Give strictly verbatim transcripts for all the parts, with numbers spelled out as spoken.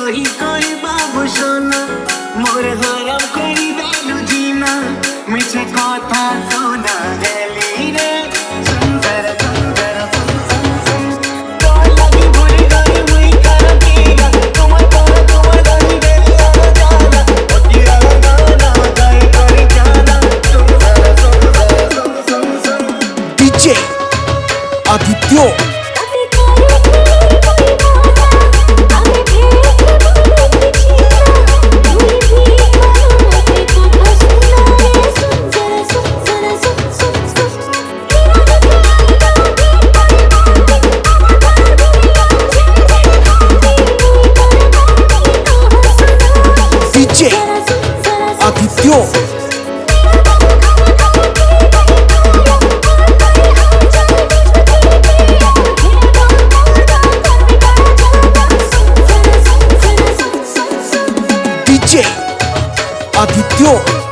कोई कोई बाबू सोना मोर हरम कोई बेलू जीना मिछे कथा सोना गली रे सुंदर सुंदर सुन सुन सुन तो लगी भूल गई मुई कर दिया तुम तो तुम रही बेला जाना ओतिया गाना गाय कर जाना सुंदर सुंदर सुन सुन सुन DJ Aditya Aditya DJ Aditya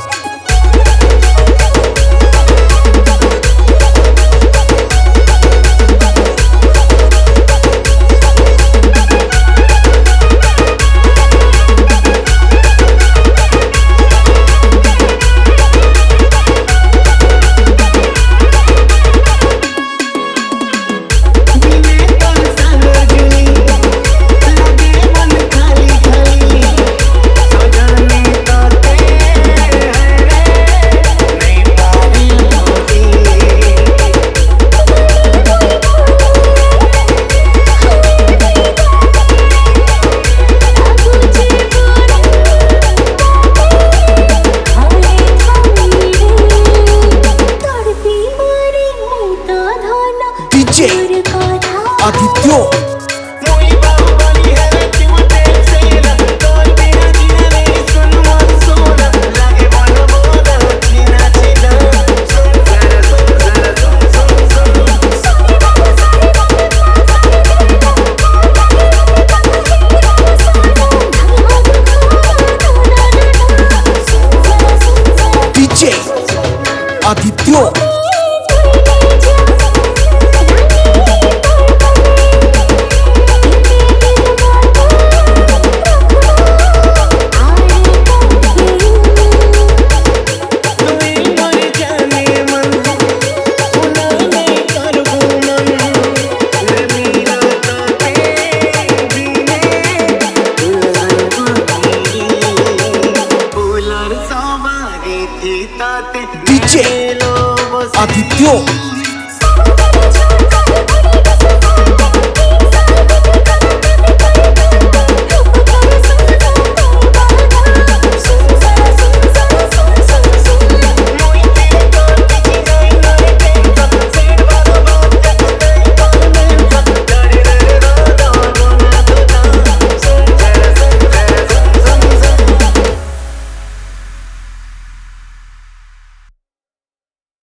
DJ Aditya DJ Aditya DJ Aditya